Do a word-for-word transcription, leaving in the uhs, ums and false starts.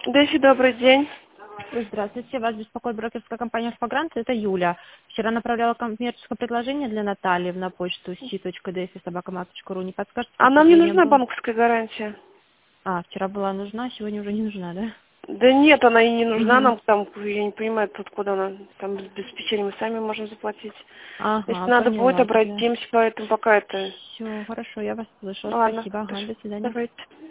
Дэфи, добрый день. Здравствуйте, вас беспокоит брокерская компания «Альфа-Грант», это Юля. Вчера направляла коммерческое предложение для Натальи на почту си.дэфи собака мат точка ру. Не подскажете, А по нам не предложениям нужна был? банковская гарантия. А, вчера была нужна, сегодня уже не нужна, да? Да нет, она и не нужна Угу. нам, там, я не понимаю, тут куда она, там без обеспечения мы сами можем заплатить. Если Ага, надо будет, поняла тогда. обратимся, поэтому пока это... Все, хорошо, я вас слышала, Ладно, спасибо, ага, хорошо, до свидания. давайте.